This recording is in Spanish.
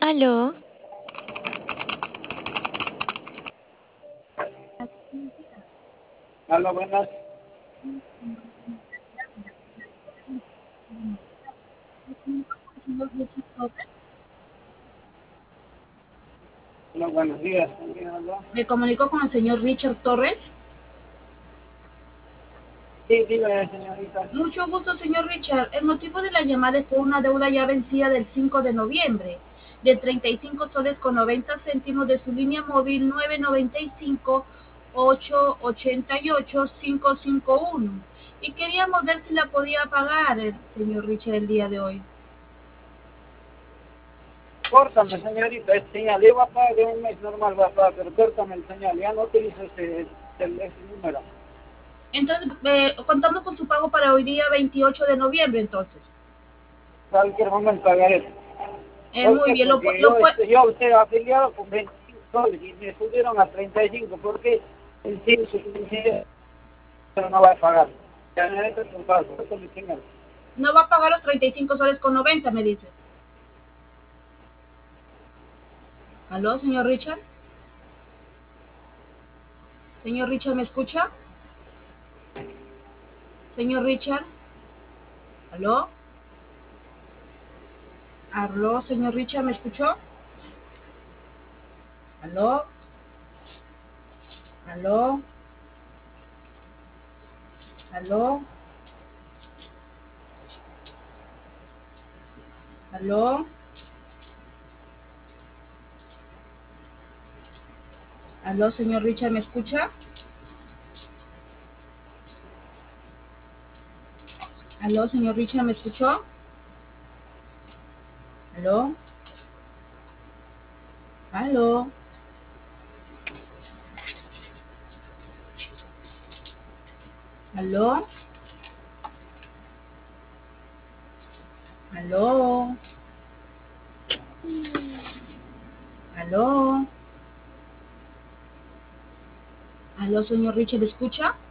Aló, Hola, buenas. Hola, buenos días. ¿Con quién hablo? Me comunico con el señor Richard Torres. Sí, dígame, señorita. Mucho gusto, señor Richard. El motivo de la llamada es por una deuda ya vencida del 5 de noviembre de 35 soles con 90 céntimos de su línea móvil 995 888 551. Y queríamos ver si la podía pagar el señor Richard el día de hoy. Córtame, señorita. Es señal. Yo voy a pagar de un mes normal, va a pagar, pero córtame el señal. Ya no utilizo ese número. Entonces, contamos con su pago para hoy día 28 de noviembre, entonces. Cualquier momento pagaré. ¿Por Muy qué? bien, Porque yo estoy afiliado con 25 soles y me subieron a 35. ¿Por qué? El pero no va a pagar. Ya no es tu pago. Córtame el señal. no va a pagar los 35 soles con 90, me dice. ¿Aló, señor Richard? Señor Richard, ¿me escucha? Señor Richard, ¿aló? ¿Aló, señor Richard, me escuchó? ¿Aló? ¿Aló? ¿Aló? ¿Aló? ¿Aló, señor Richard, me escucha? ¿Aló, señor Richard, me escuchó? ¿Aló? ¿Aló? ¿Aló? ¿Aló? ¿Aló? ¿Aló, señor Richard, me escucha?